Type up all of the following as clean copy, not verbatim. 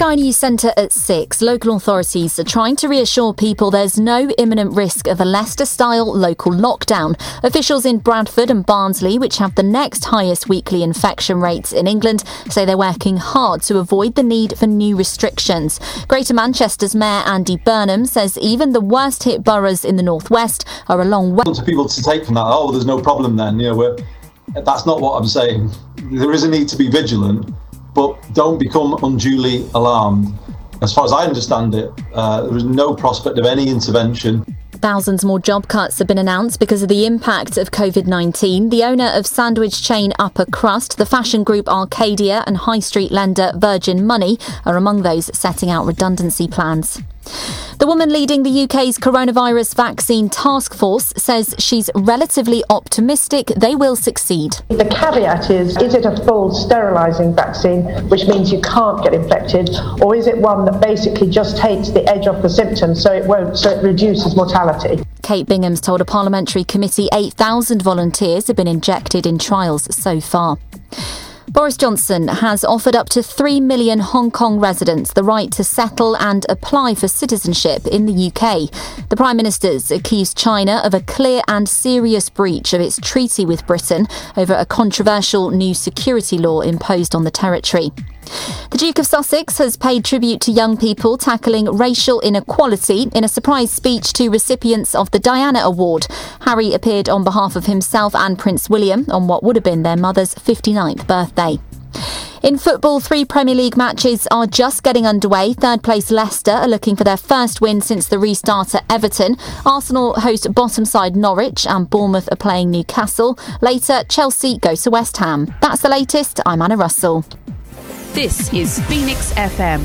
Sky News Centre at 6. Local authorities are trying to reassure people there's no imminent risk of a Leicester-style local lockdown. Officials in Bradford and Barnsley, which have the next highest weekly infection rates in England, say they're working hard to avoid the need for new restrictions. Greater Manchester's Mayor Andy Burnham says even the worst-hit boroughs in the northwest are a long way. I want people to take from that, oh, there's no problem then. That's not what I'm saying. There is a need to be vigilant, but don't become unduly alarmed. As far as I understand it, there is no prospect of any intervention. Thousands more job cuts have been announced because of the impact of COVID-19. The owner of sandwich chain Upper Crust, the fashion group Arcadia and high street lender Virgin Money are among those setting out redundancy plans. The woman leading the UK's coronavirus vaccine task force says she's relatively optimistic they will succeed. The caveat is it a full sterilising vaccine, which means you can't get infected, or is it one that basically just takes the edge off the symptoms so it reduces mortality? Kate Bingham's told a parliamentary committee 8,000 volunteers have been injected in trials so far. Boris Johnson has offered up to 3 million Hong Kong residents the right to settle and apply for citizenship in the UK. The Prime Minister's accused China of a clear and serious breach of its treaty with Britain over a controversial new security law imposed on the territory. The Duke of Sussex has paid tribute to young people tackling racial inequality in a surprise speech to recipients of the Diana Award. Harry appeared on behalf of himself and Prince William on what would have been their mother's 59th birthday. In football, 3 Premier League matches are just getting underway. Third place Leicester are looking for their first win since the restart at Everton. Arsenal host bottom side Norwich and Bournemouth are playing Newcastle. Later, Chelsea go to West Ham. That's the latest. I'm Anna Russell. This is Phoenix FM.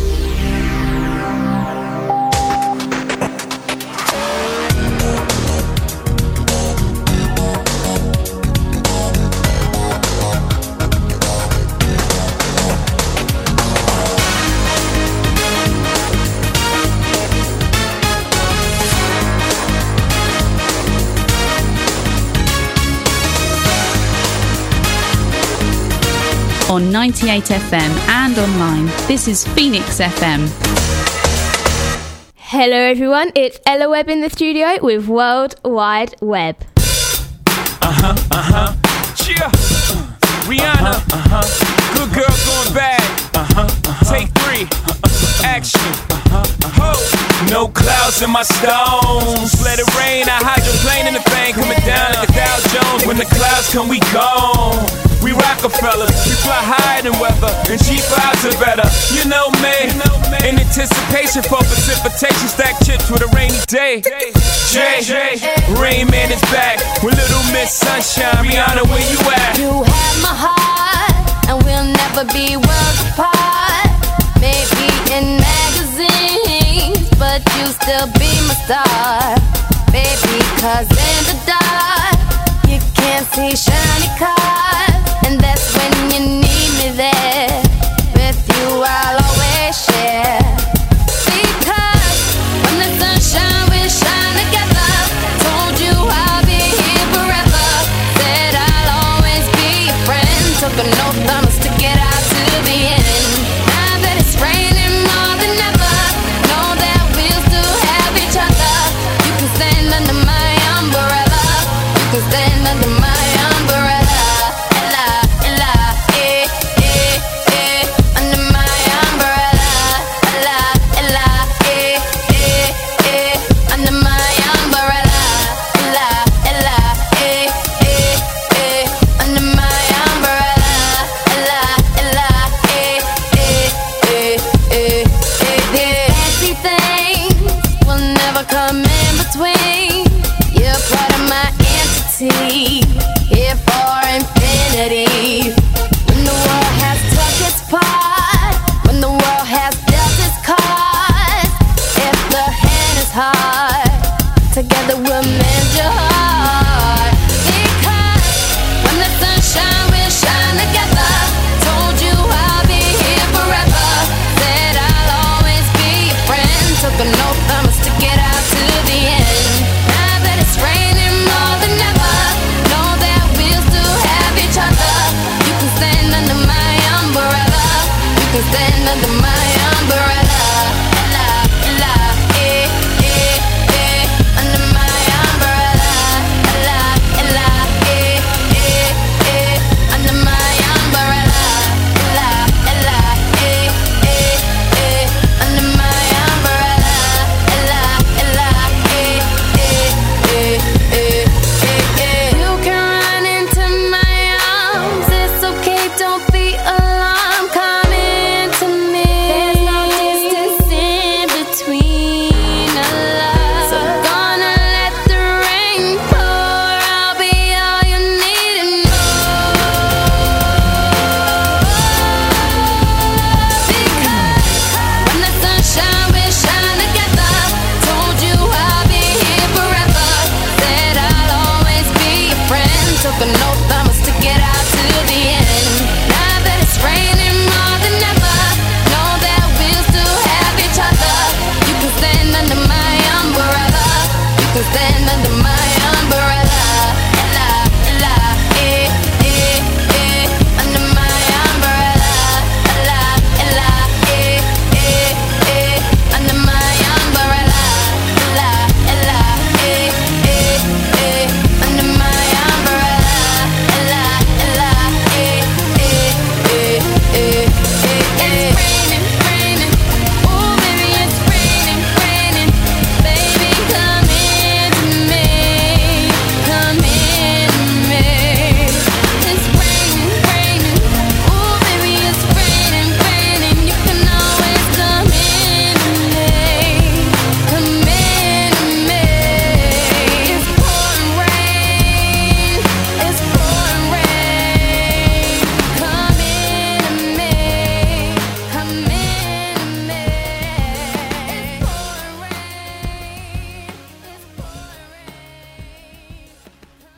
On 98 FM and online, this is Phoenix FM. Hello everyone, it's Ella Webb in the studio with World Wide Web. Cheer. Rihanna. Good girl going bad. Take 3. Action. Ho. No clouds in my stones. Let it rain. I hydroplane in the bank. Coming down like a Dow Jones. When the clouds come, we gone. We Rockefellers, we fly higher than weather, and cheap vibes are better. You know me, in anticipation for precipitation, stack chips with a rainy day. Jay, Rain Man is back with Little Miss Sunshine. Rihanna, where you at? You have my heart, and we'll never be worlds apart. Maybe in magazines, but you still be my star. Baby, 'cause in the dark, you can't see shiny cars. And that's when you need me there. With you I'll always share. Because when the sunshine we shine together. Told you I'll be here forever. Said I'll always be your friend. Took an oath I'ma stick it out to the end. Now that it's raining more than ever, know that we'll still have each other. You can stand under my umbrella. You can stand under my umbrella. Under my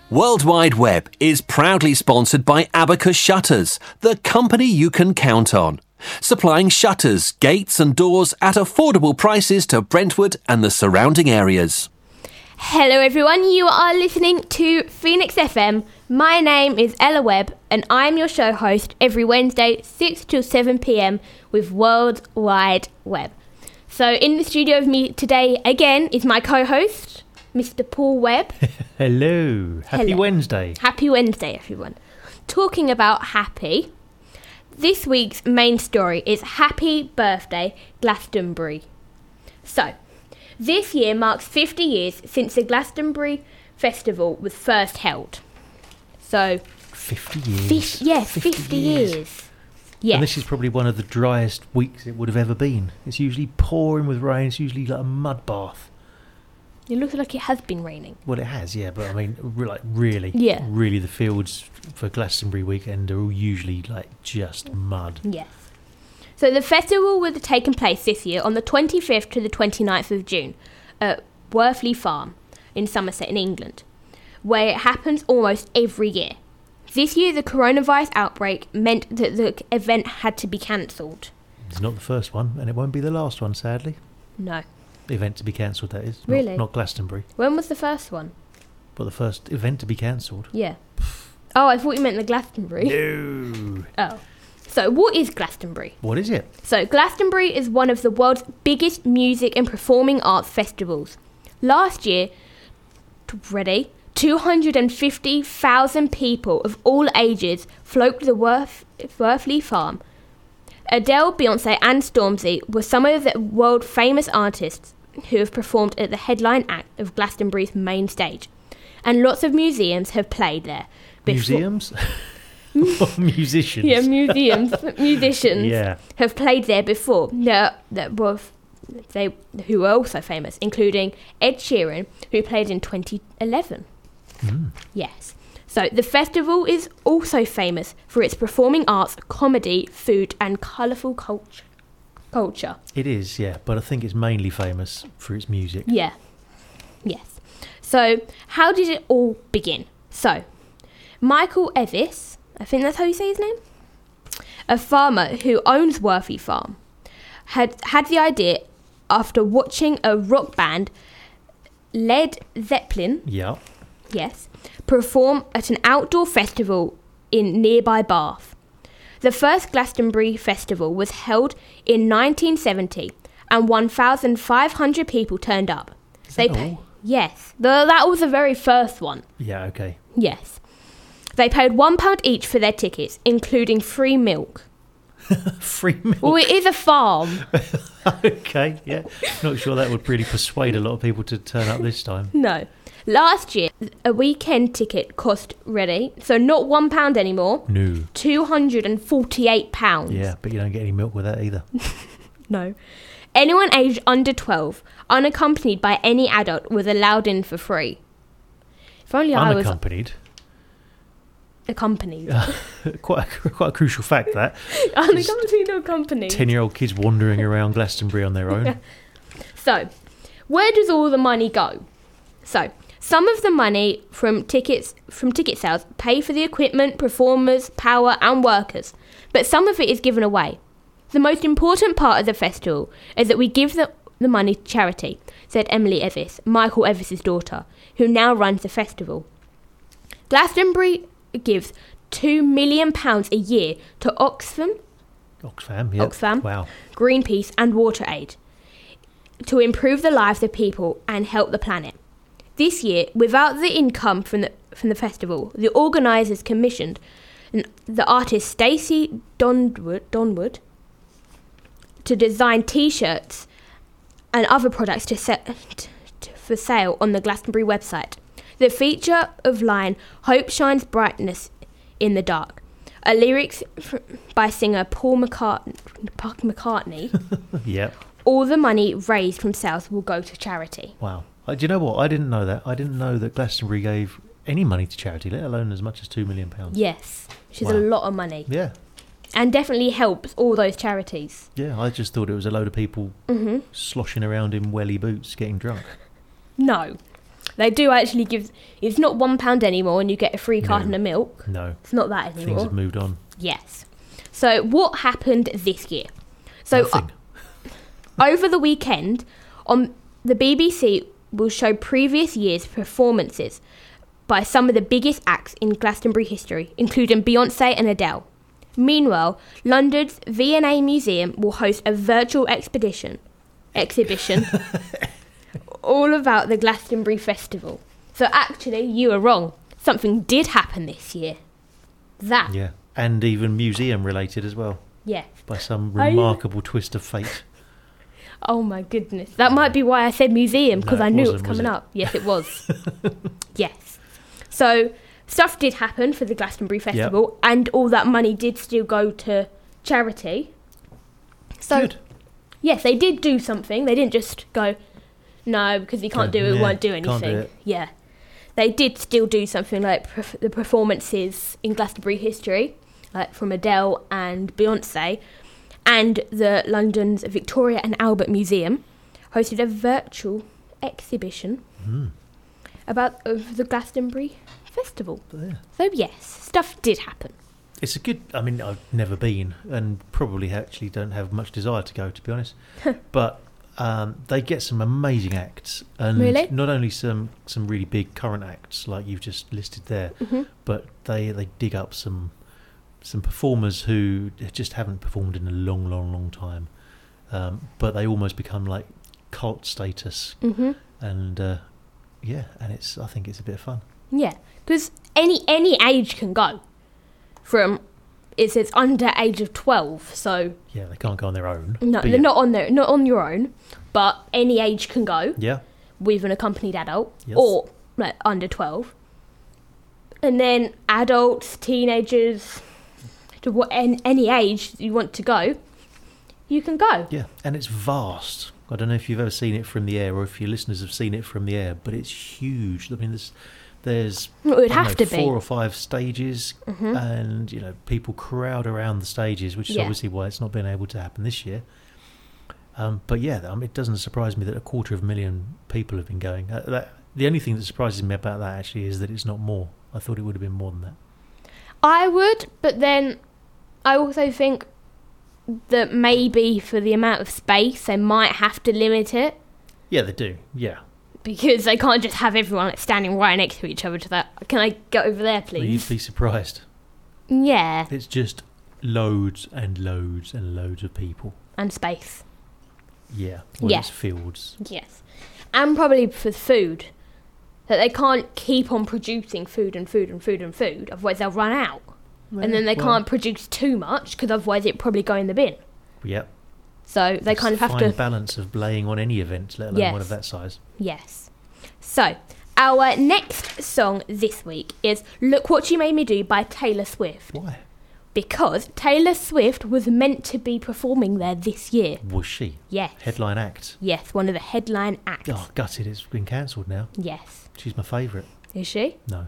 World Wide Web is proudly sponsored by Abacus Shutters, the company you can count on. Supplying shutters, gates and doors at affordable prices to Brentwood and the surrounding areas. Hello everyone, you are listening to Phoenix FM. My name is Ella Webb and I'm your show host every Wednesday 6 till 7 p.m. with World Wide Web. So in the studio with me today again is my co-host, Mr. Paul Webb. Hello. Happy Wednesday. Happy Wednesday, everyone. Talking about happy, this week's main story is Happy Birthday Glastonbury. So, this year marks 50 years since the Glastonbury Festival was first held. So, 50 years. 50 years. Yeah. And this is probably one of the driest weeks it would have ever been. It's usually pouring with rain. It's usually like a mud bath. It looks like it has been raining. Well, it has, yeah, but I mean, really, the fields for Glastonbury weekend are all usually like just mud. Yes. So the festival will have taken place this year on the 25th to the 29th of June at Worthley Farm in Somerset in England, where it happens almost every year. This year, the coronavirus outbreak meant that the event had to be cancelled. It's not the first one, and it won't be the last one, sadly. No. The event to be cancelled, that is. Really? Not Glastonbury. When was the first one? But the first event to be cancelled. Yeah. Oh, I thought you meant the Glastonbury. No. Oh. So, what is Glastonbury? What is it? So, Glastonbury is one of the world's biggest music and performing arts festivals. Last year, 250,000 people of all ages flocked to the Worthley Farm. Adele, Beyonce and Stormzy were some of the world-famous artists who have performed at the headline act of Glastonbury's main stage. And lots of museums have played there. Museums? Or musicians? Yeah, museums. Musicians have played there before. Who were also famous, including Ed Sheeran, who played in 2011. Yes. So the festival is also famous for its performing arts, comedy, food and colourful culture. It is, yeah, but I think it's mainly famous for its music. Yeah. Yes. So how did it all begin? So Michael Evis, I think that's how you say his name, a farmer who owns Worthley Farm, had the idea after watching a rock band, Led Zeppelin, perform at an outdoor festival in nearby Bath. The first Glastonbury Festival was held in 1970 and 1,500 people turned up. Is that all? Yes, that was the very first one. Yeah, okay. Yes. They paid £1 each for their tickets, including free milk. Free milk? Well, it is a farm. Okay, yeah. Not sure that would really persuade a lot of people to turn up this time. No. Last year, a weekend ticket cost, so not £1 anymore. No. £248. Yeah, but you don't get any milk with that either. No. Anyone aged under 12, unaccompanied by any adult, was allowed in for free. If only I was... Unaccompanied? Accompanied. Quite a crucial fact, that. Unaccompanied or accompanied. 10-year-old kids wandering around Glastonbury on their own. So, where does all the money go? So, some of the money from ticket sales pay for the equipment, performers, power and workers, but some of it is given away. The most important part of the festival is that we give the money to charity, said Emily Evis, Michael Evis's daughter, who now runs the festival. Glastonbury gives £2 million a year to Oxfam, wow, Greenpeace and WaterAid to improve the lives of people and help the planet. This year, without the income from the festival, the organisers commissioned the artist Stacey Donwood to design T-shirts and other products for sale on the Glastonbury website. The feature of line "Hope shines brightness in the dark," a lyrics by singer Paul McCartney. Yep. All the money raised from sales will go to charity. Wow. Do you know what? I didn't know that. I didn't know that Glastonbury gave any money to charity, let alone as much as £2 million. Yes, which is a lot of money. Yeah. And definitely helps all those charities. Yeah, I just thought it was a load of people sloshing around in welly boots getting drunk. No. They do actually give... It's not £1 anymore and you get a free carton of milk. No. It's not that anymore. Things have moved on. Yes. So what happened this year? So Nothing. Over the weekend, on the BBC will show previous year's performances by some of the biggest acts in Glastonbury history, including Beyonce and Adele. Meanwhile, London's V&A Museum will host a virtual exhibition all about the Glastonbury Festival. So actually, you were wrong. Something did happen this year. That. Yeah, and even museum related as well. Yeah. By some remarkable twist of fate. Oh my goodness. That might be why I said museum, because I knew it was coming up. Yes, it was. Yes. So, stuff did happen for the Glastonbury Festival, and all that money did still go to charity. So, good. Yes, they did do something. They didn't just go, no, because you can't do it, we won't do anything. Can't do it. Yeah. They did still do something like the performances in Glastonbury history, like from Adele and Beyonce, and the London's Victoria and Albert Museum hosted a virtual exhibition about the Glastonbury Festival. Yeah. So yes, stuff did happen. It's a good... I mean, I've never been and probably actually don't have much desire to go, to be honest. But they get some amazing acts. And really? Not only some really big current acts like you've just listed there, but they dig up some performers who just haven't performed in a long time. But they almost become like cult status. And and I think it's a bit of fun. Yeah, because any age can go. From, it says under age of 12, so... Yeah, they can't go on their own. No, they're not on your own, but any age can go. Yeah. With an accompanied adult, yes. Or like under 12. And then adults, teenagers, to any age you want to go, you can go. Yeah, and it's vast. I don't know if you've ever seen it from the air or if your listeners have seen it from the air, but it's huge. I mean, there's it would have to 4 or 5 stages, and people crowd around the stages, which is obviously why it's not been able to happen this year. But yeah, it doesn't surprise me that 250,000 people have been going. The only thing that surprises me about that actually is that it's not more. I thought it would have been more than that. I would, but then I also think that maybe for the amount of space they might have to limit it. Yeah, they do. Yeah. Because they can't just have everyone standing right next to each other to that. Can I get over there, please? Well, you'd be surprised. Yeah. It's just loads and loads and loads of people. And space. Yeah. Well, it's fields. Yes. And probably for food. That they can't keep on producing food and food and food and food. Otherwise they'll run out. Well, and then they can't produce too much because otherwise it'd probably go in the bin. Yep. So they kind of have to... fine balance of laying on any event, let alone one of that size. Yes. So, our next song this week is Look What You Made Me Do by Taylor Swift. Why? Because Taylor Swift was meant to be performing there this year. Was she? Yes. Headline act? Yes, one of the headline acts. Oh, gutted, it's been cancelled now. Yes. She's my favourite. Is she? No.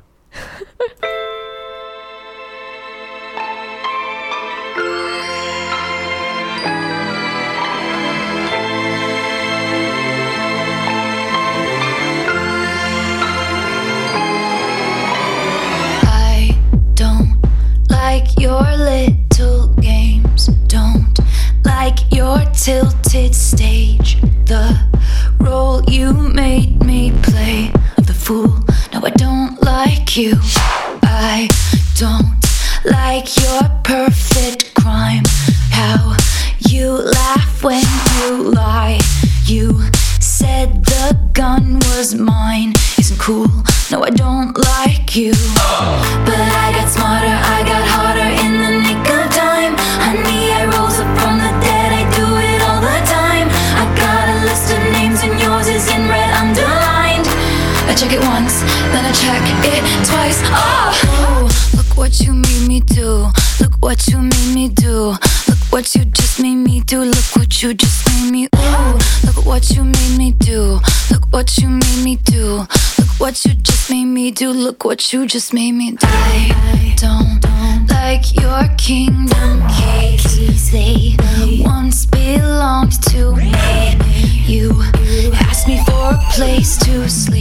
Your little games, don't like your tilted stage. The role you made me play of the fool. No, I don't like you. I don't like your perfect crime. How you laugh when you lie. You said the gun was mine. Isn't cool. No, I don't like you. But I got smarter, I got harder in the nick of time. Honey, I rose up from the dead, I do it all the time. I got a list of names and yours is in red underlined. I check it once, then I check it twice. Oh, look what you made me do. Look what you made me do. Look what you just made me do. Look what you just made me. Ooh, look what you made me do. Look what you made me do. Look what you just made me do. Look what you just made me do. I don't like your kingdom keys. They once belonged to me. You asked me for a place to sleep.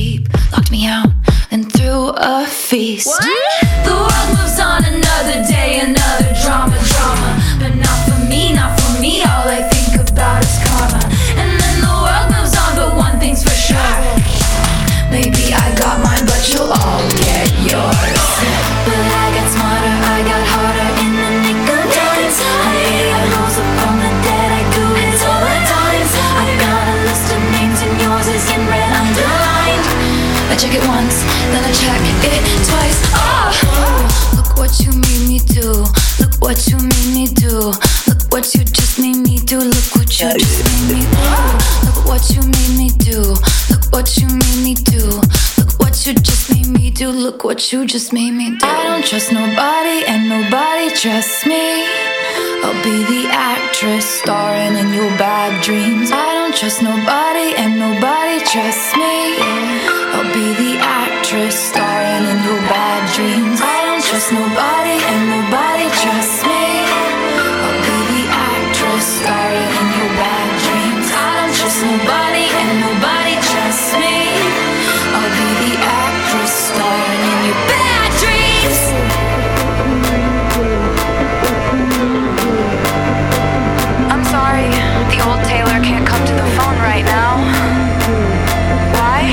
locked me out, and threw a feast. What? The world moves on another day, another drama, but not for me, not for me. All I think about is karma. And then the world moves on, but one thing's for sure. Maybe I got mine, but you'll all get yours. But I got smarter, I got harder in the nick of time. I rose up from the dead, I do it all the time. I got a list of names and yours is in red underlined. I check it once, then I check it twice. Oh, look what you made me do. Look what you made me do. Look what you just made me do. Look what you just made me do. Look what you made me do. Look what you made me do. Look what you just made me do. Look what you just made me do. I don't trust nobody and nobody trusts me. I'll be the actress starring in your bad dreams. I don't trust nobody and nobody trusts me. I'll be the actress starring in your bad dreams. I don't trust nobody and nobody trusts me. I'll be the actress starring in your bad dreams. I don't trust nobody and nobody trusts me. I'll be the actress starring in your bad dreams. I'm sorry, the old Taylor can't come to the phone right now. Why?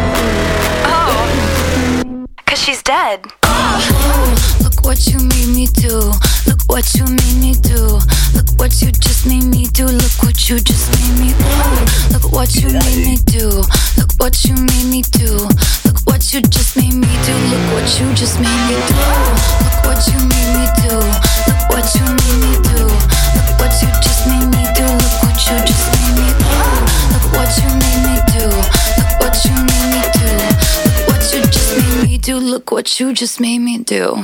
Oh, 'cause she's dead. Look what you made me do. Look what you made me do. Look what you just made me do. Look what you just made me do. Look what you made me do. Look what you made me do. Look what you just made me do. Look what you just made me do. Look what you made me do. Look what you made me do. Look what you just made me do. Look what you just made me do. Look what you made me do. Look what you made me do. Look what you just made me do. Look what you just made me do.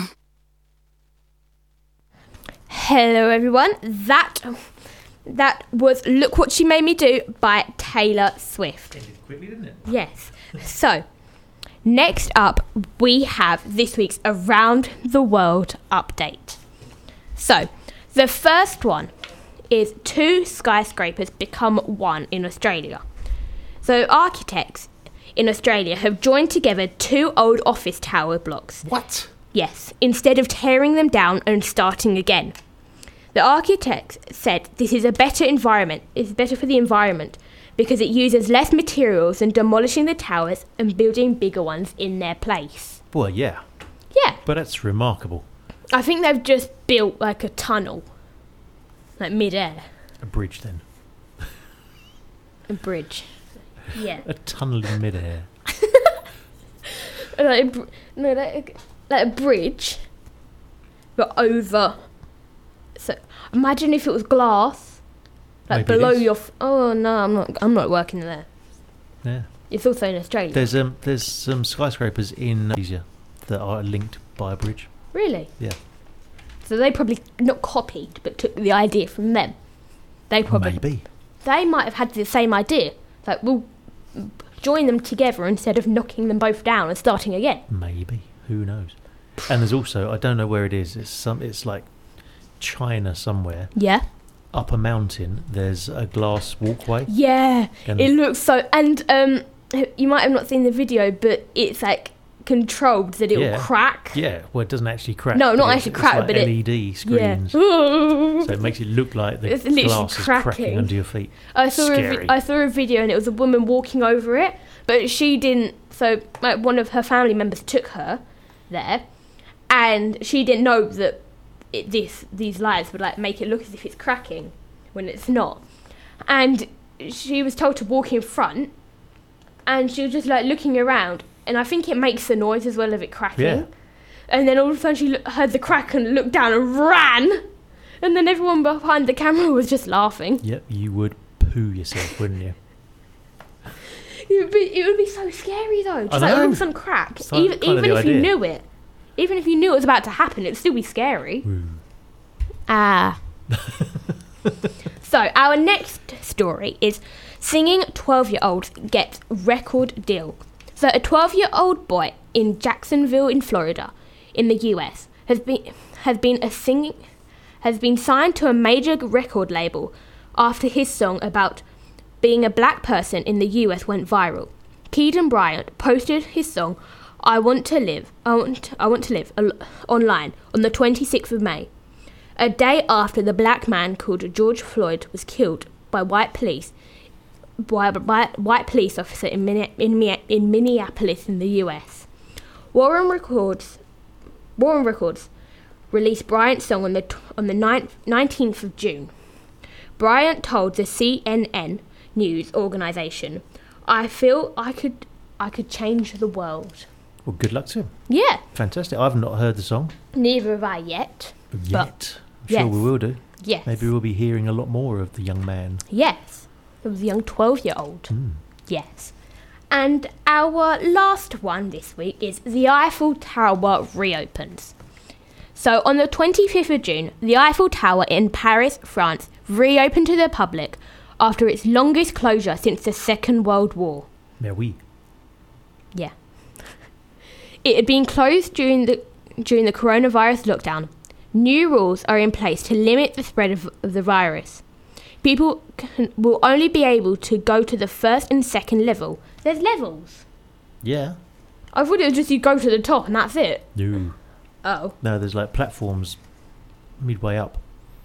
Hello everyone, that was Look What She Made Me Do by Taylor Swift. Ended quickly, didn't it? Yes. So, next up we have this week's Around the World update. So, the first one is 2 skyscrapers become one in Australia. So, architects in Australia have joined together 2 old office tower blocks. What? Yes, instead of tearing them down and starting again. The architects said this is a better environment. It's better for the environment because it uses less materials than demolishing the towers and building bigger ones in their place. Well, yeah. Yeah. But that's remarkable. I think they've just built like a tunnel, like mid-air. A bridge, then. A bridge. Yeah. A tunnel in mid-air. like a bridge, but over. So imagine if it was glass, like Maybe below it is. your. Oh no, I'm not working there. Yeah. It's also in Australia. There's some skyscrapers in Asia that are linked by a bridge. Really? Yeah. So they probably not copied, but took the idea from them. They probably. Maybe. They might have had the same idea. Like we'll join them together instead of knocking them both down and starting again. Maybe. Who knows? And there's also, I don't know where it is. It's like China somewhere. Yeah. Up a mountain, there's a glass walkway. Yeah. And it looks so. And you might have not seen the video, but it's like controlled that it will crack. Yeah. Well, it doesn't actually crack. No, not but actually crack, like but LED screens. Yeah. So it makes it look like the It's literally glass is cracking cracking. under your feet. I saw Scary. a video and it was a woman walking over it, but she didn't. So like one of her family members took her there, and she didn't know that these lights would like make it look as if it's cracking when it's not. And she was told to walk in front, and she was just like looking around, and I think it makes the noise as well of it cracking. Yeah. And then all of a sudden she heard the crack and looked down and ran, and then everyone behind the camera was just laughing. Yep, you would poo yourself, wouldn't you? It would be so scary though. Just I like all know. of a sudden crack. It's like kind of Even the if you idea. knew it. Even if you knew it was about to happen, it'd still be scary. Ah. So, our next story is singing 12-year-olds get record deal. So, a 12-year-old boy in Jacksonville in Florida, in the US, has been signed to a major record label after his song about being a black person in the US went viral. Keaton Bryant posted his song I Want to Live online on the 26th of May, a day after the black man called George Floyd was killed by white police officer in Minneapolis in the US. Warren Records released Bryant's song on the 19th of June. Bryant told the CNN news organization, "I feel I could change the world." Well, good luck to him. Yeah. Fantastic. I've not heard the song. Neither have I yet. But I'm sure we will do. Yes. Maybe we'll be hearing a lot more of the young man. Yes. It was a young 12-year-old. Yes. And our last one this week is the Eiffel Tower reopens. So on the 25th of June, the Eiffel Tower in Paris, France, reopened to the public after its longest closure since the Second World War. Mais oui. Yeah. It had been closed during the coronavirus lockdown. New rules are in place to limit the spread of the virus. People will only be able to go to the first and second level. There's levels. Yeah. I thought it was just you go to the top and that's it. No. Oh. No, there's like platforms midway up.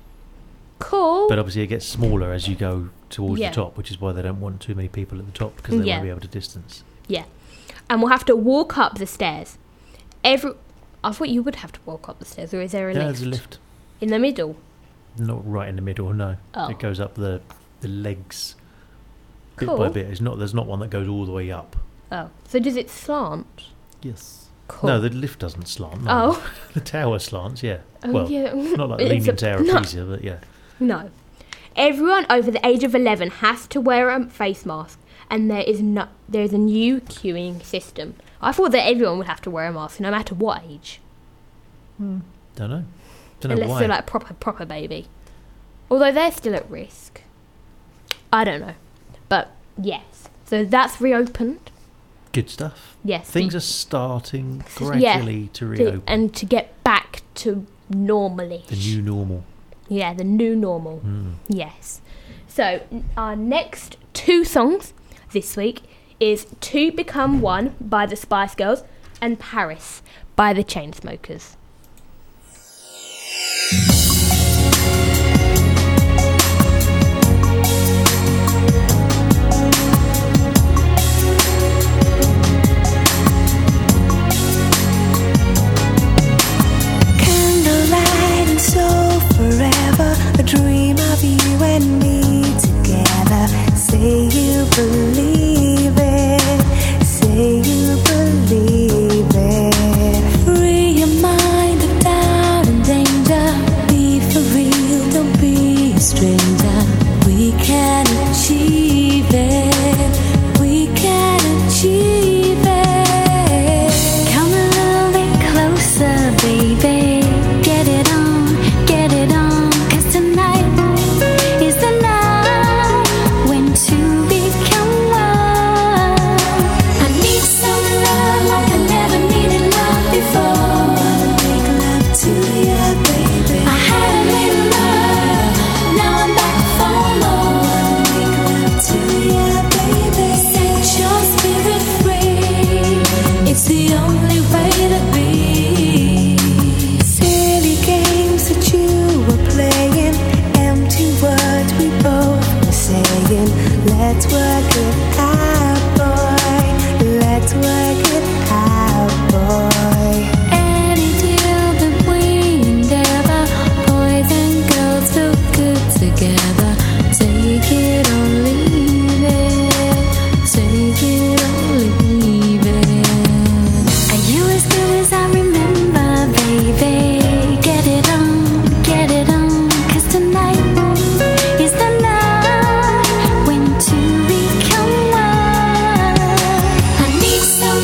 Cool. But obviously it gets smaller as you go towards the top, which is why they don't want too many people at the top, because they won't be able to distance. Yeah. And we'll have to walk up the stairs. I thought you would have to walk up the stairs, or is there a lift? There's a lift. In the middle? Not right in the middle, no. Oh. It goes up the legs bit Cool. by bit. There's not one that goes all the way up. Oh. So does it slant? Yes. Cool. No, the lift doesn't slant. No. Oh. The tower slants, yeah. Oh, well, yeah. not like It's Leaning a- Tower of no. Pisa, but yeah. No. Everyone over the age of 11 has to wear a face mask, and there's a new queuing system. I thought that everyone would have to wear a mask, no matter what age. Don't know. Don't know Unless why. they're like proper baby. Although they're still at risk. I don't know. But yes. So that's reopened. Good stuff. Yes. Things are starting gradually to reopen. And to get back to normally. The new normal. Yeah, the new normal. Yes. So our next two songs this week is To Become One by the Spice Girls and Paris by the Chainsmokers. Candlelight and soul forever, a dream of you and me together. Say you believe it, say you believe it. Free your mind of doubt and danger. Be for real, don't be a stranger. We can achieve it, we can achieve it. Come a little bit closer, baby. Get it on, 'cause tonight is the night when two become one. I need some love like I never needed love before. Make love to you, baby. I had a little love, now I'm back for more. Make love to you, baby. Set your spirit free. It's the only way to be. Silly games that you were playing, empty words we both were saying. Let's work it out, boy. Let's work it out, boy. Any deal that we endeavor, boys and girls feel good together. Take it or leave it. Take it or leave it. Are you as good as I remember, baby? Get it on, 'cause tonight is the night when two become one. I need some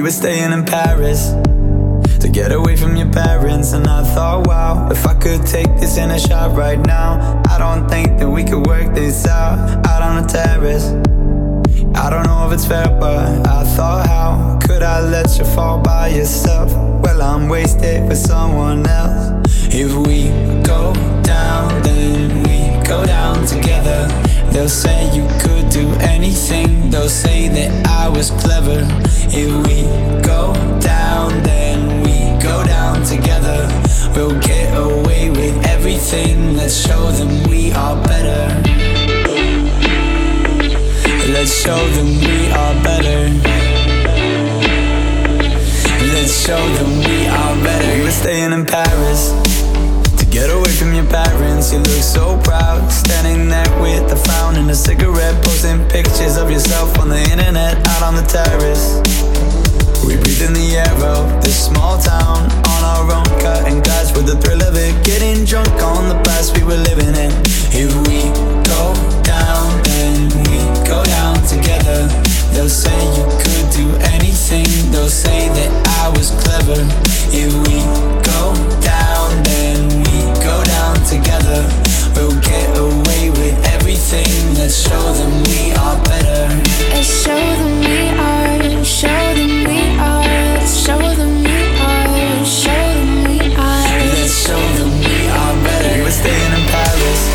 were staying in Paris to get away from your parents, and I thought, wow, if I could take this in a shot right now, I don't think that we could work this out on the terrace. I don't know if it's fair, but I thought, how could I let you fall by yourself? Well, I'm wasted with someone else. If we go down, then we go down together. They'll say you could do anything, they'll say that I was clever. If we go down, then we go down together. We'll get away with everything, let's show them we are better. Let's show them we are better. Let's show them we are better. We were staying in Paris to get away from your parents. You look so proud, standing there with a frown and a cigarette, posting pictures of yourself on the internet, out on the terrace. We breathe in the air of this small town, on our own, cutting glass with the thrill of it, getting drunk on the past we were living in. If we go down, then we go down together. They'll say you could do anything, they'll say that I was clever. If we go down, then we go down together. We'll get away with everything, let's show them we are better. Let's show them we are, show them we are, show them we are, show them we are. Let's show them we are better. We were staying in Paris.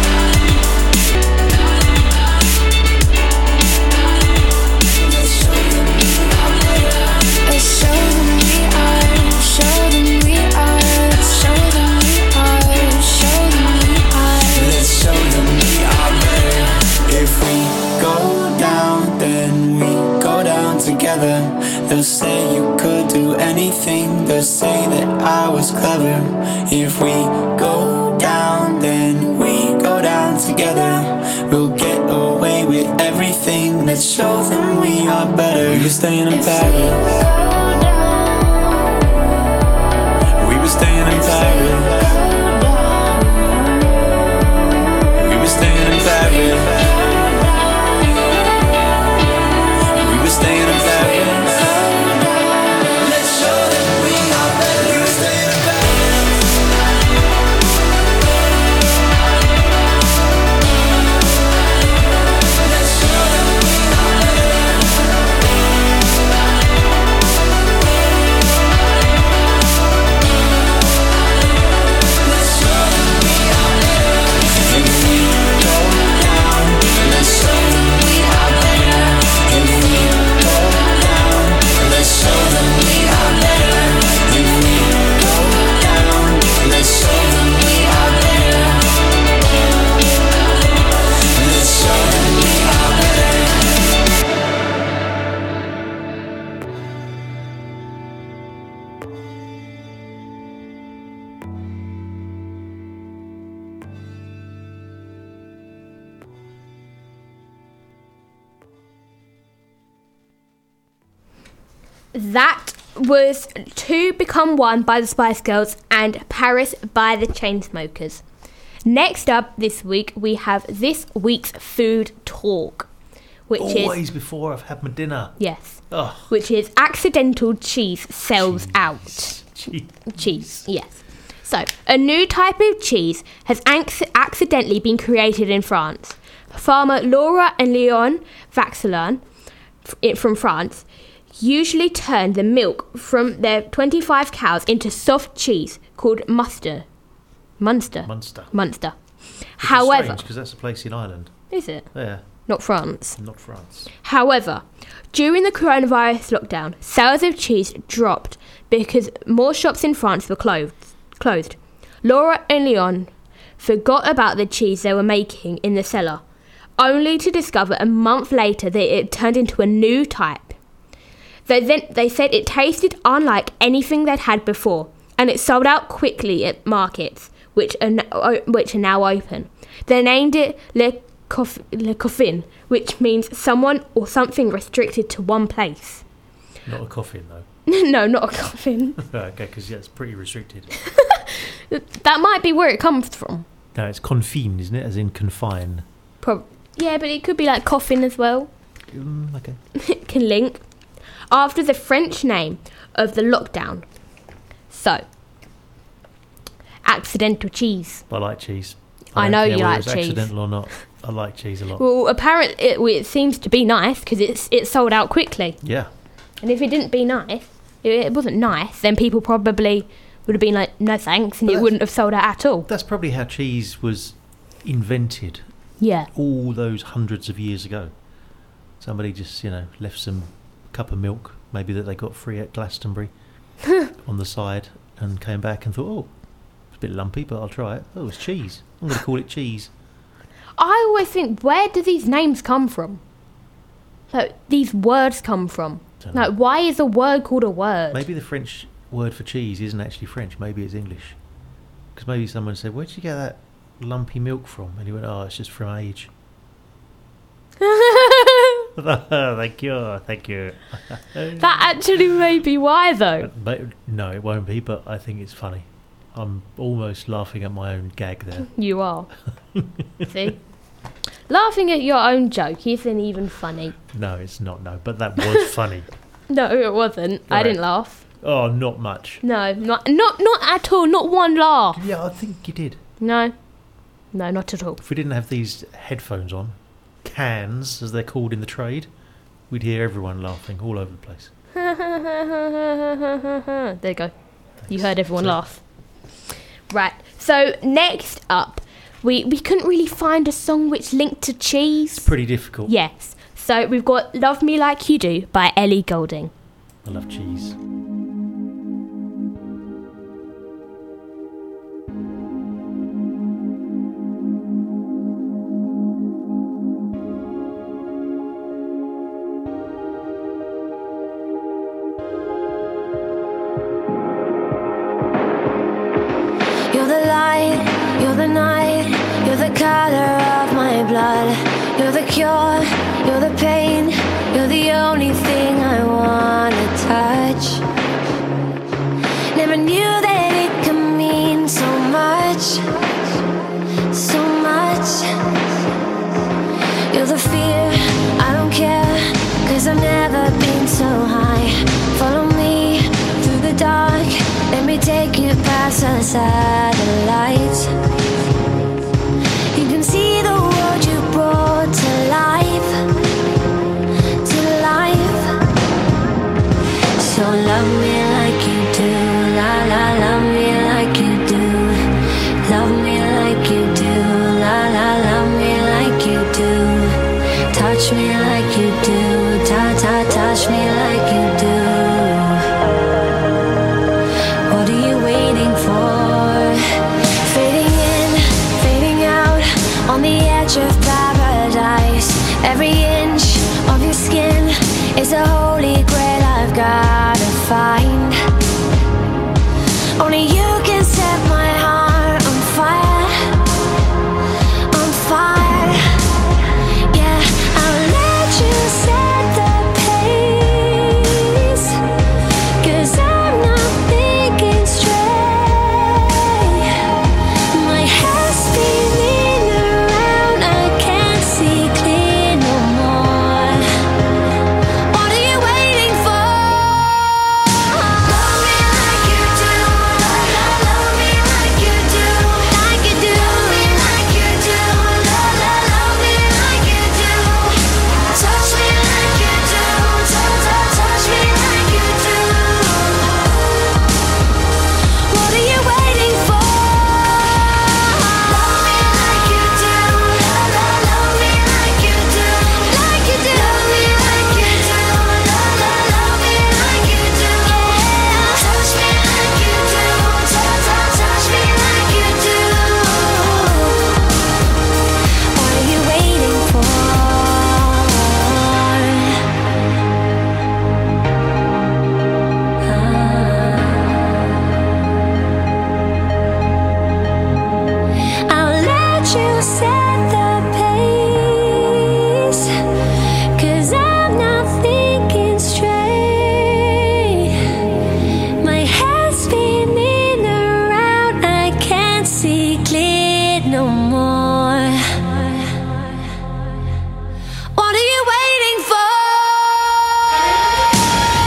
They'll say you could do anything, they'll say that I was clever. If we go down, then we go down together. We'll get away with everything, let's show them we are better. We were staying in Paris. We were staying in Paris. We were staying in Paris. We were staying in Paris. That was Two Become One by the Spice Girls and Paris by the Chainsmokers. Next up this week, we have this week's food talk, which always is before I've had my dinner. Yes, Ugh. which is accidental cheese sells out. Cheese, yes. So, a new type of cheese has accidentally been created in France. Farmer Laura and Leon Vaxelin from France usually turn the milk from their 25 cows into soft cheese called Munster. However, because that's a place in Ireland. Is it? Yeah. Not France. Not France. However, during the coronavirus lockdown, sales of cheese dropped because more shops in France were closed. Laura and Leon forgot about the cheese they were making in the cellar, only to discover a month later that it turned into a new type. They said it tasted unlike anything they'd had before, and it sold out quickly at markets, which are now open. They named it Le Coffin, which means someone or something restricted to one place. Not a coffin, though. No, not a coffin. Okay, because it's pretty restricted. That might be where it comes from. No, it's confine, isn't it? As in confine. Yeah, but it could be like coffin as well. Okay. It can link. after the French name of the lockdown. So, accidental cheese. I like cheese. I know you like cheese. cheese. Accidental or not, I like cheese a lot. Well, apparently it seems to be nice because it's sold out quickly. Yeah. And if it didn't be nice, it wasn't nice, then people probably would have been like, no thanks, and it wouldn't have sold out at all. That's probably how cheese was invented. Yeah. All those hundreds of years ago. Somebody just, left some cup of milk, maybe that they got free at Glastonbury, on the side, and came back and thought, oh, it's a bit lumpy, but I'll try it. Oh, it's cheese. I'm going to call it cheese. I always think, where do these names come from? Like, these words come from? Like, why is a word called a word? Maybe the French word for cheese isn't actually French. Maybe it's English. Because maybe someone said, where did you get that lumpy milk from? And he went, oh, it's just from age. Thank you. That actually may be why, though. No, it won't be, but I think it's funny. I'm almost laughing at my own gag there. You are. See? Laughing at your own joke isn't even funny. No, it's not, no. But that was funny. No, it wasn't. Right. I didn't laugh. Oh, not much. No, not at all. Not one laugh. Yeah, I think you did. No, not at all. If we didn't have these headphones on, cans, as they're called in the trade, we'd hear everyone laughing all over the place. There you go. You heard everyone laugh. Right, so next up, we couldn't really find a song which linked to cheese. It's pretty difficult. Yes, so we've got Love Me Like You Do by Ellie Goulding. I love cheese. You're the light, you're the night, you're the color of my blood. You're the cure, you're the pain, you're the only thing I wanna touch. Never knew that it could mean so much, so much. You're the fear, I don't care, 'cause I've never been so high. Follow me through the dark, let me take you past the satellites. You can see the world you brought to life, to life. So love me like you do, la la, love me like you do. Love me like you do, la la, love me like you do. Touch me like you do, touch me like you do. What are you waiting for? Fading in, fading out, on the edge of paradise. Every inch of your skin is a holy grail I've gotta find. Only you can set my heart on fire, on fire. Yeah, I'll let you set the pace, 'cause I'm not thinking straight. My head's spinning around, I can't see clear no more. What are you waiting for? Love me like you do, love me like you do, like you do. Love me like you do, love me like you do. Touch me like you do, touch me like you do. What are you waiting for? Love me like you do, love me like you do, like you do. Love me like you do, love me like you do. Touch me like you do, touch me like you do. What are you waiting for? I'll let you set the pace, 'cause I'm not thinking straight. My head's spinning around, I can't see clear no more. What are you waiting for?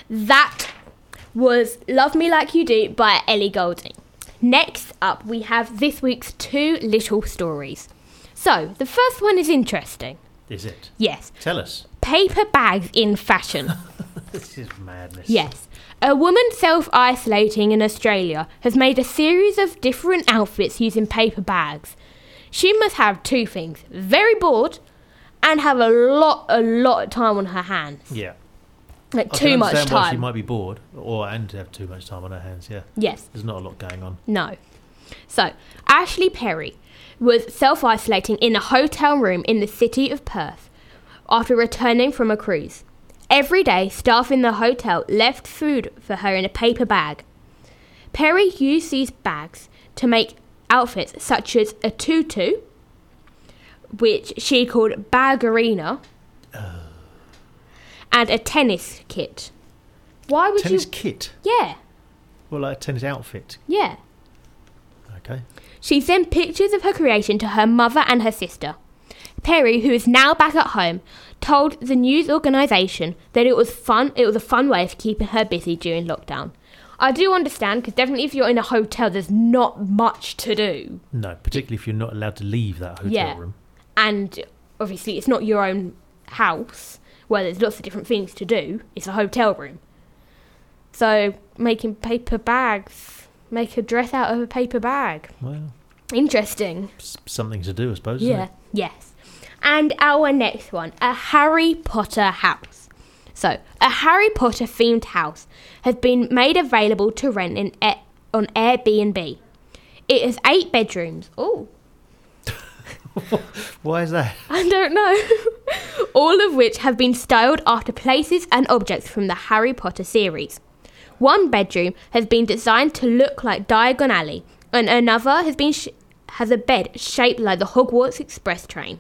That was Love Me Like You Do by Ellie Goulding. Next up, we have this week's 2 little stories. So, the first one is interesting. Is it? Yes. Tell us. Paper bags in fashion. This is madness. Yes. A woman self-isolating in Australia has made a series of different outfits using paper bags. She must have 2 things. Very bored and have a lot of time on her hands. Yeah. Like I too can much understand time. why she might be bored and have too much time on her hands, yeah. Yes. There's not a lot going on. No. So, Ashley Perry was self-isolating in a hotel room in the city of Perth after returning from a cruise. Every day, staff in the hotel left food for her in a paper bag. Perry used these bags to make outfits such as a tutu, which she called Bagarina, and a tennis kit. Why would tennis kit? Yeah. Well, like a tennis outfit. Yeah. Okay. She sent pictures of her creation to her mother and her sister. Perry, who is now back at home, told the news organisation that it was fun. It was a fun way of keeping her busy during lockdown. I do understand, because definitely if you're in a hotel, there's not much to do. No, particularly if you're not allowed to leave that hotel room. And obviously it's not your own house where there's lots of different things to do. It's a hotel room. So making paper bags, make a dress out of a paper bag. Well, interesting. Something to do, I suppose. Isn't it? Yes. And our next one, a Harry Potter house. So, a Harry Potter themed house has been made available to rent on Airbnb. It has 8 bedrooms. Oh. Why is that? I don't know. All of which have been styled after places and objects from the Harry Potter series. One bedroom has been designed to look like Diagon Alley, and another has a bed shaped like the Hogwarts Express train.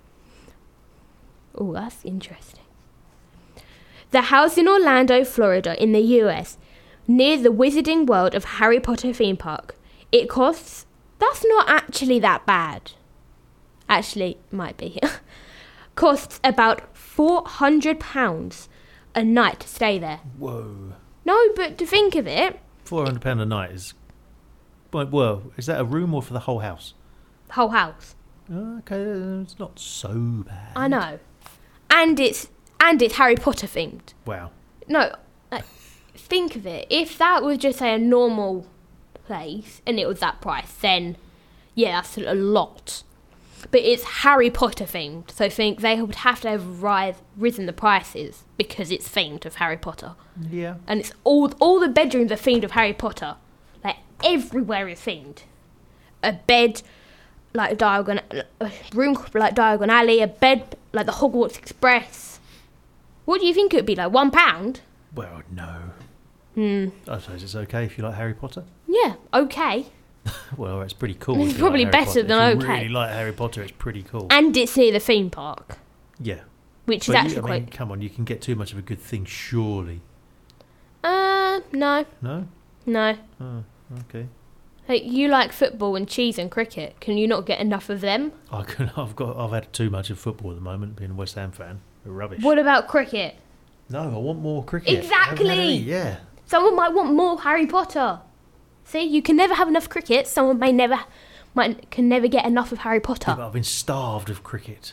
Oh, that's interesting. The house in Orlando, Florida, in the US, near the Wizarding World of Harry Potter theme park. It costs... That's not actually that bad. Actually, might be. Costs about £400 a night to stay there. Whoa. No, but to think of it... £400 a night is... Well, is that a room or for the whole house? Whole house. Okay, it's not so bad. I know. And it's Harry Potter themed. Wow. No, like, think of it. If that was just, say, a normal place and it was that price, then, yeah, that's a lot. But it's Harry Potter themed, so I think they would have to have risen the prices because it's themed of Harry Potter. Yeah. And it's all the bedrooms are themed of Harry Potter. Like, everywhere is themed. A bed like Diagon, a room like Diagon Alley, a bed like the Hogwarts Express. What do you think it would be, like £1? Well, no. I suppose it's okay if you like Harry Potter. Yeah, okay. Well, it's pretty cool. It's probably like Harry better Potter. than if you okay. really like Harry Potter, it's pretty cool. And it's near the theme park. Yeah. Which is actually quite... come on, you can get too much of a good thing, surely. No. No? No. Oh, okay. Like, you like football and cheese and cricket. Can you not get enough of them? I've had too much of football at the moment, being a West Ham fan. They're rubbish. What about cricket? No, I want more cricket. Exactly. Yeah. Someone might want more Harry Potter. See, you can never have enough cricket. Someone can never get enough of Harry Potter. Yeah, but I've been starved of cricket.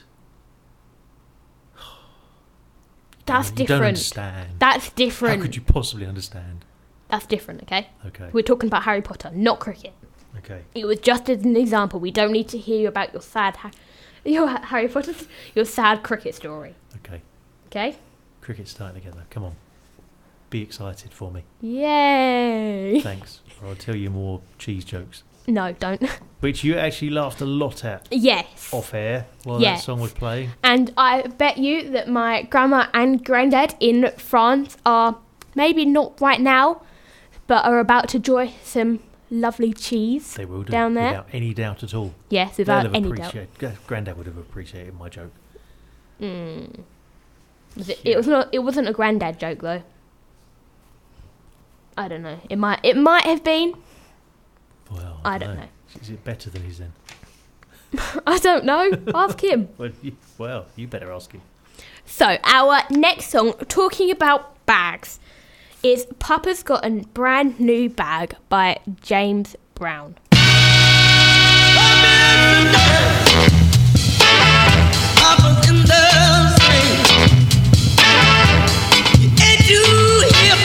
That's different. You don't understand. That's different. How could you possibly understand? That's different, okay? Okay. We're talking about Harry Potter, not cricket. Okay. It was just as an example. We don't need to hear about your sad Harry Potter, your sad cricket story. Okay. Okay? Cricket's starting together. Come on. Be excited for me. Yay! Thanks. Or I'll tell you more cheese jokes. No, don't. Which you actually laughed a lot at. Yes. Off air while yes. that song was playing. And I bet you that my grandma and granddad in France are maybe not right now, but are about to enjoy some lovely cheese. They will do, down there. Without any doubt at all. Yes, without any doubt. Granddad would have appreciated my joke. It wasn't a granddad joke though. I don't know. It might have been. Well, I don't know. Is it better than his then? I don't know. Ask him. Well, you better ask him. So, our next song, talking about bags. is Papa's Got a Brand New Bag by James Brown. Papa's in the street. You ain't too hip,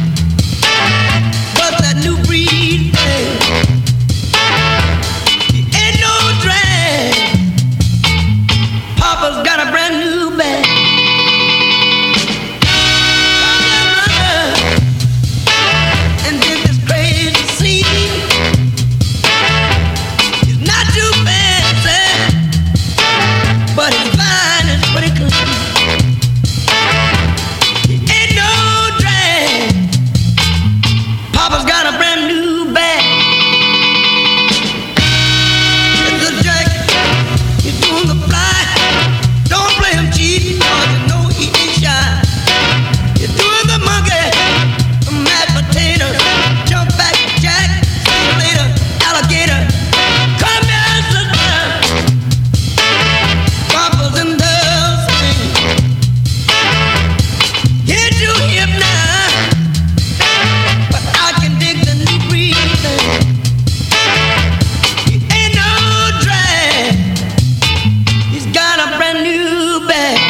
but that new breed thing. You ain't no drag. Papa's got a brand new bag. And then this crazy scene. It's not too fancy, but it's fine and pretty clean. It ain't no drag. Papa's got a brand new bag. It's a jacket. You're doing the fly. Don't play him cheap, cause you know he ain't shy. You're doing the monkey, the mashed potatoes, jump back, jack, see you later, alligator. Come here, sister. Papa's in the swing. Get you hip now, but I can dig the new breathing. He ain't no drag. He's got a brand new bag.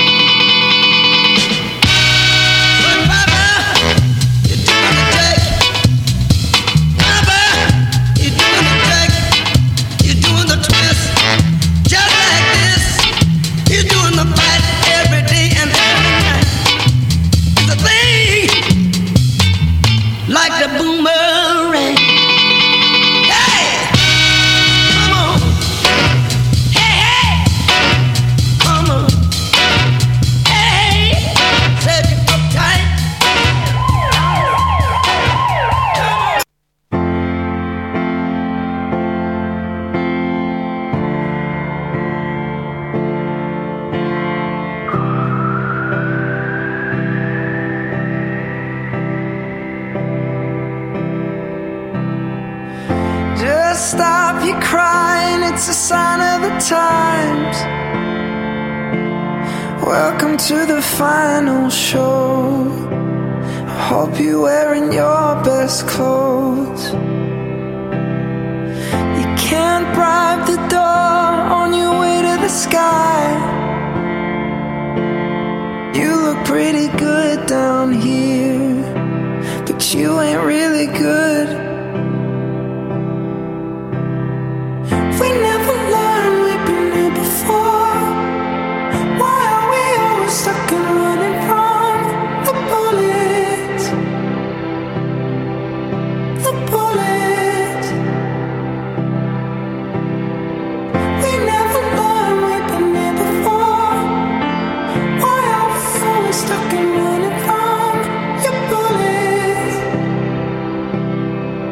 But Papa, you're doing the jack. Papa, you're doing the jack. You're doing the twist, just like this. You're doing the fight every day and every night. The thing, like the boomerang. Hey, come on. Hey, hey, come on. Hey, said you uptight. Just stop your crying, it's a sign of the times. Welcome to the final show. I hope you're wearing your best clothes. You can't bribe the door on your way to the sky. You look pretty good down here, but you ain't really good. We never learned, we've been here before. Why are we always stuck and running from the bullets? The bullets. We never learned, we've been here before. Why are we always stuck and running from your bullets?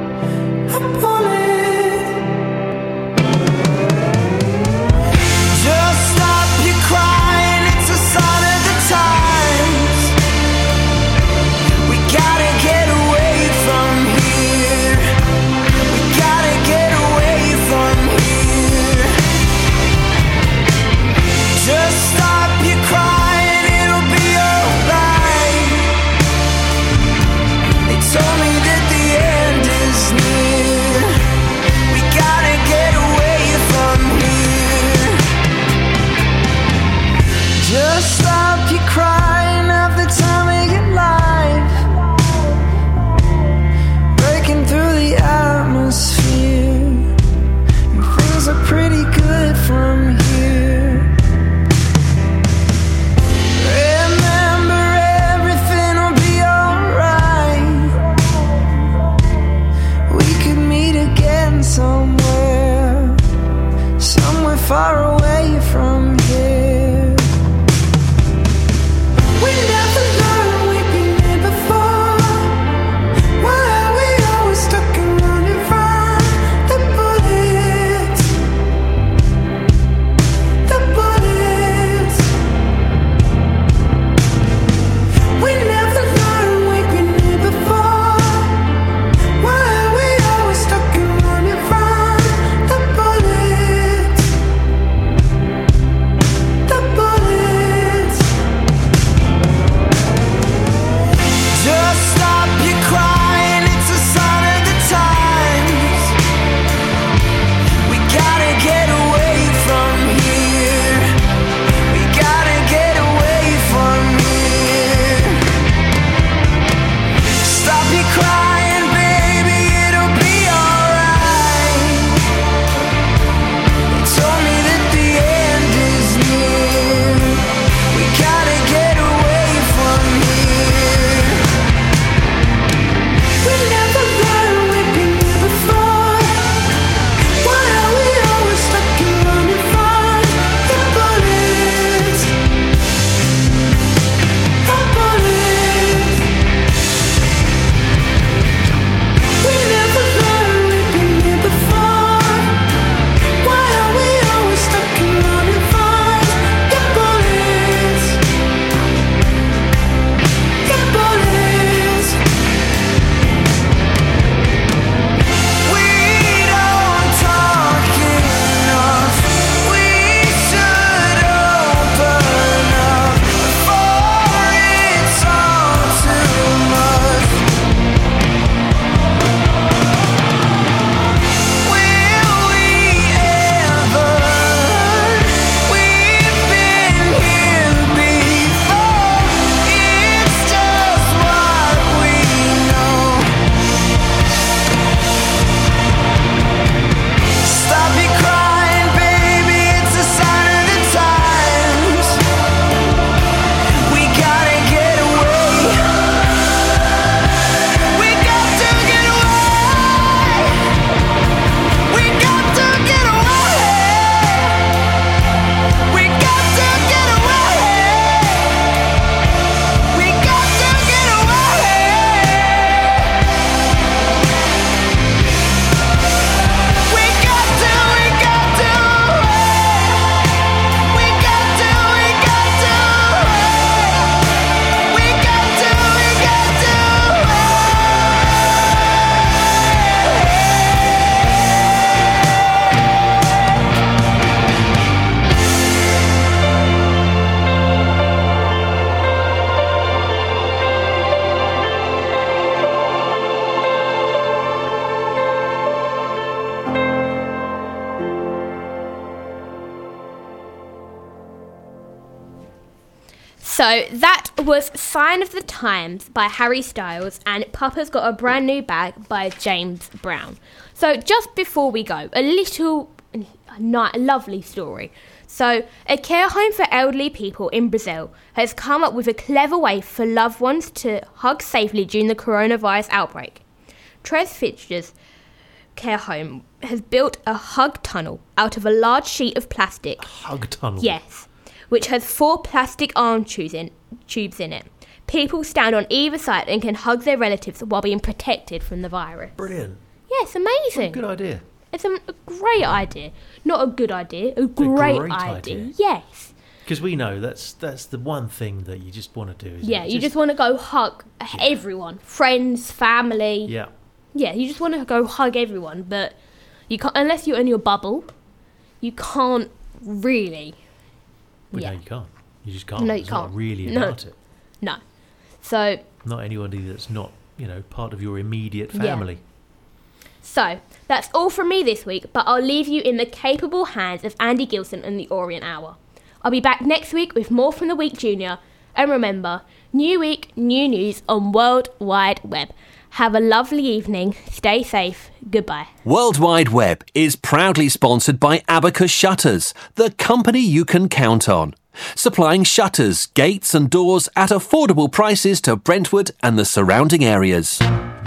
So that was Sign of the Times by Harry Styles, and Papa's Got a Brand New Bag by James Brown. So just before we go, a lovely story. So a care home for elderly people in Brazil has come up with a clever way for loved ones to hug safely during the coronavirus outbreak. Tres Fitch's care home has built a hug tunnel out of a large sheet of plastic. A hug tunnel? Yes, which has 4 plastic arm tubes in it. People stand on either side and can hug their relatives while being protected from the virus. Brilliant. Yeah, it's amazing. Good idea. It's a great idea. Not a good idea, a great idea. Yes. Because we know that's the one thing that you just want to do. Isn't it? You just want to go hug everyone. Friends, family. Yeah. Yeah, you just want to go hug everyone, but you can't, unless you're in your bubble, you can't really. Well, no, you can't. You just can't. No, you it's can't. Not really about it. No. So. Not anybody that's not, part of your immediate family. Yeah. So, that's all from me this week, but I'll leave you in the capable hands of Andy Gilson and the Orient Hour. I'll be back next week with more from the Week Junior, and remember, new week, new news on World Wide Web. Have a lovely evening, stay safe, goodbye. World Wide Web is proudly sponsored by Abacus Shutters, the company you can count on. Supplying shutters, gates and doors at affordable prices to Brentwood and the surrounding areas.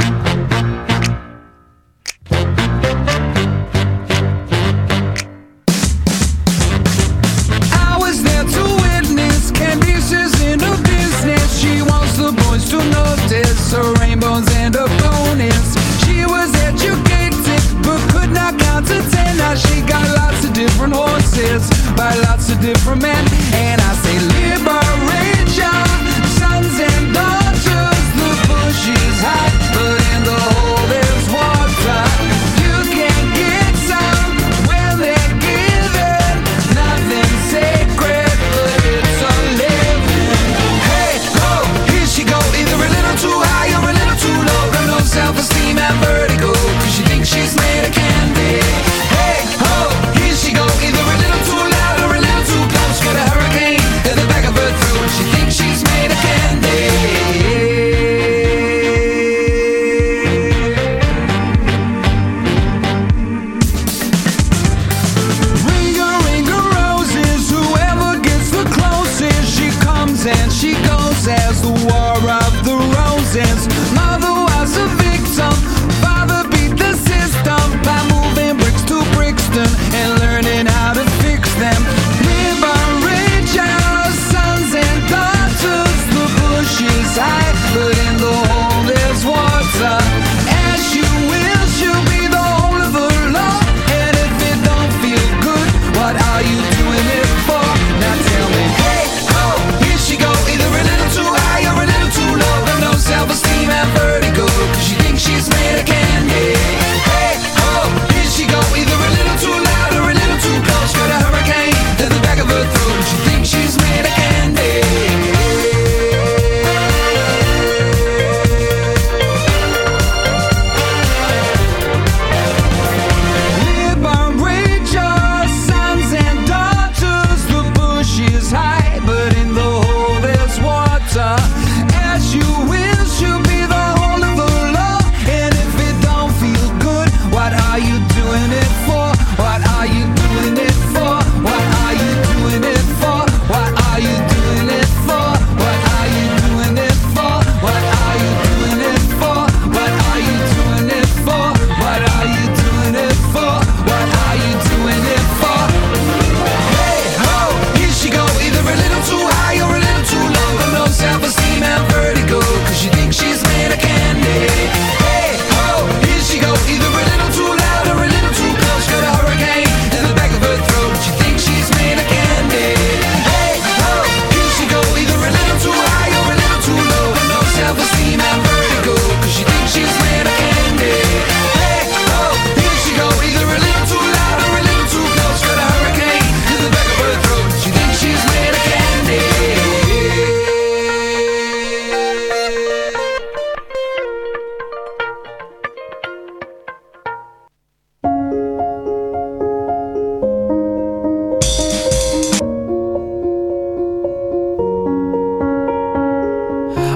To notice her rainbows and her bonus. She was educated but could not count to 10. Now she got lots of different horses by lots of different men. And I say liberate your sons and daughters. The bush is hot, but in the hole there's water. You can get some when they're given. Nothing sacred, but it's a living. Hey, ho, here she go. Either a little too high or a little too low. Got no self-esteem and vertigo, cause she thinks she's made of candy. Hey, ho, here she go. Either a little too loud or a little too close. Gotta hurry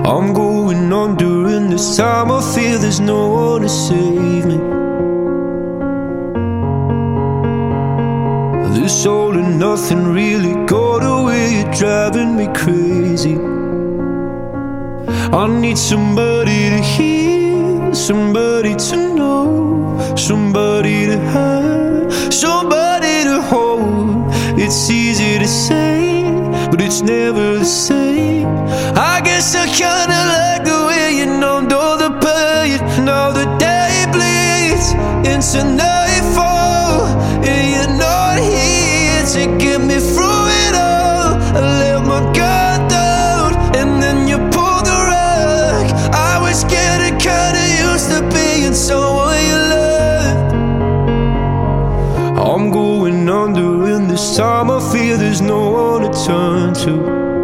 I'm going under, and this time I feel there's no one to save me. This all and nothing really got away, you're driving me crazy. I need somebody to hear, somebody to know, somebody to have, somebody to hold. It's easy to say, but it's never the same. I guess I kinda like the way you numbed all the pain. Now the day bleeds into nightfall, and you're not here to get me through it all. I let my guard down, and then you pulled the rug. I was getting kinda used to being someone you loved. I'm going under, and this time I feel there's no one to turn to.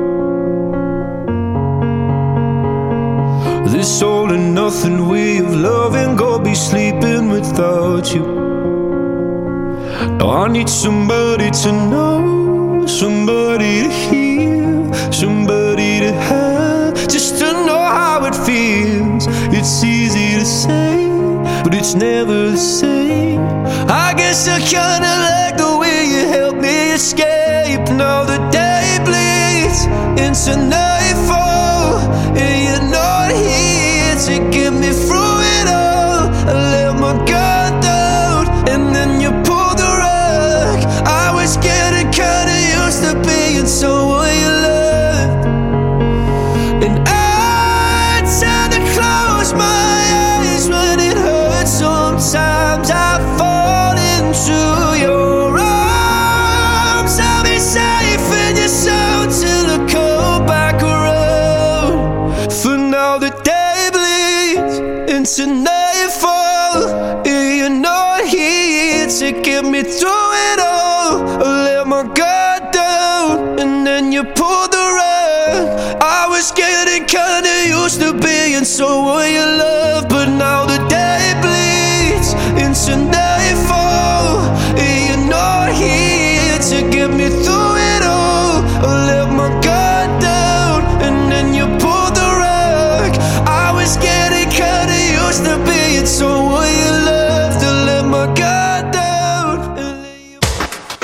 This all and nothing way of loving, go be sleeping without you. Now I need somebody to know, somebody to hear, somebody to have, just to know how it feels. It's easy to say, but it's never the same. I guess I kinda like the way you help me escape. Now the day bleeds into nightfall, and you're not here to get me through it all. I let my guard down, and then you pulled the rug. I was getting kinda used to being someone you loved, and I tend to close my eyes when it hurts. Sometimes I fall into your arms. I'll be safe in your soul till I come back around. For now the day bleeds into nightfall, and you're not here to get me through it all. I let my guard down, and then you pulled the rug. I was getting kinda used to being someone you love, but now the day bleeds into nightfall, and you're not here to get me through it all. I let my guard down, and then you pulled the rug. I was getting kinda used to being someone you